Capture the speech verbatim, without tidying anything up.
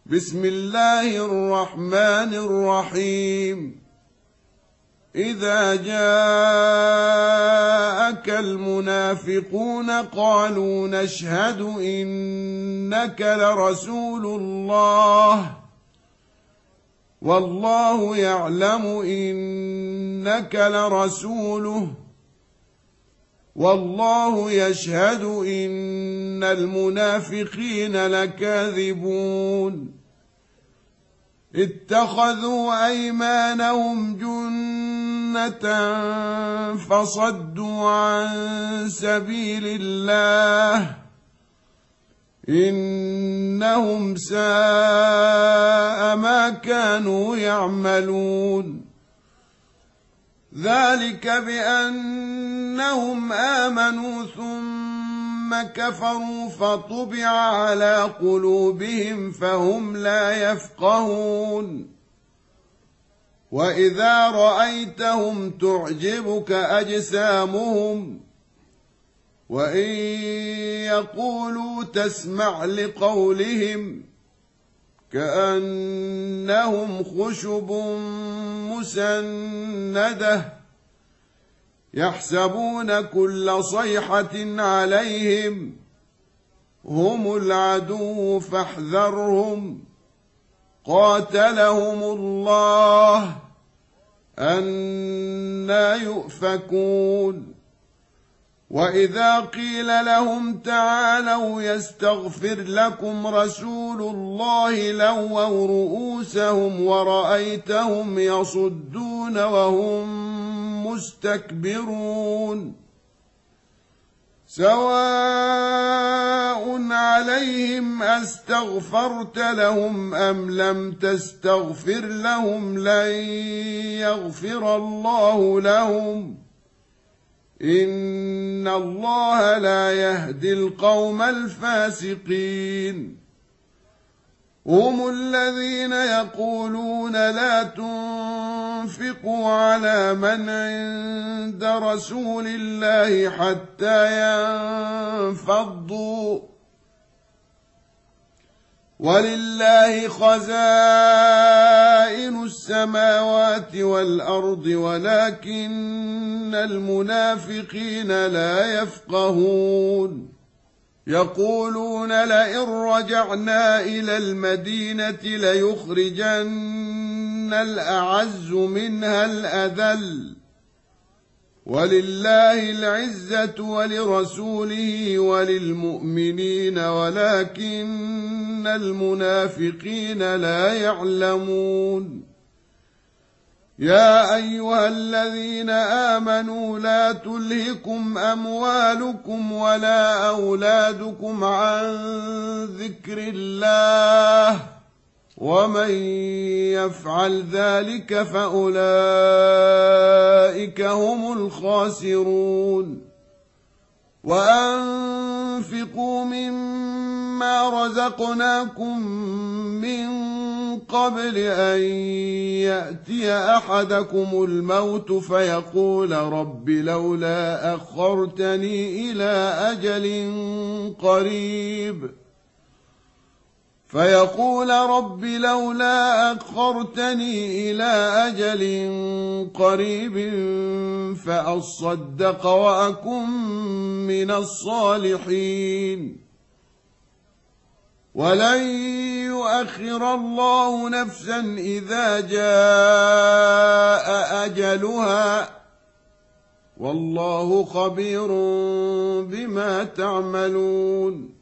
بسم الله الرحمن الرحيم إذا جاءك المنافقون قالوا نشهد إنك لرسول الله والله يعلم إنك لرسوله والله يشهد إن المنافقين لكاذبون اتخذوا أيمانهم جنة فصدوا عن سبيل الله إنهم ساء ما كانوا يعملون ذلك بأنهم آمنوا ثم كفروا فطبع على قلوبهم فهم لا يفقهون وإذا رأيتهم تعجبك أجسامهم وإن يقولوا تسمع لقولهم كأنهم خشب مسندة يحسبون كل صيحة عليهم هم العدو فاحذرهم قاتلهم الله أنى يؤفكون وإذا قيل لهم تعالوا يستغفر لكم رسول الله لووا رؤوسهم ورأيتهم يصدون وهم مستكبرون سواء عليهم أستغفرت لهم أم لم تستغفر لهم لن يغفر الله لهم إن الله لا يهدي القوم الفاسقين هم الذين يقولون لا تنفقوا على من عند رسول الله حتى ينفضوا ولله خزائن السماوات والأرض ولكن المنافقين لا يفقهون يقولون لئن رجعنا إلى المدينة ليخرجن الأعز منها الأذل ولله العزة ولرسوله وللمؤمنين ولكن المنافقين لا يعلمون يا أيها الذين آمنوا لا تلهكم أموالكم ولا أولادكم عن ذكر الله ومن يفعل ذلك فأولئك هم الخاسرون وأنفقوا مما رزقناكم من قبل أن يأتي أحدكم الموت فيقول رب لولا أخرتني إلى أجل قريب فيقول رب لولا أخرتني إلى أجل قريب فأصدق وأكن من الصالحين ولن يؤخر الله نفسا إذا جاء أجلها والله خبير بما تعملون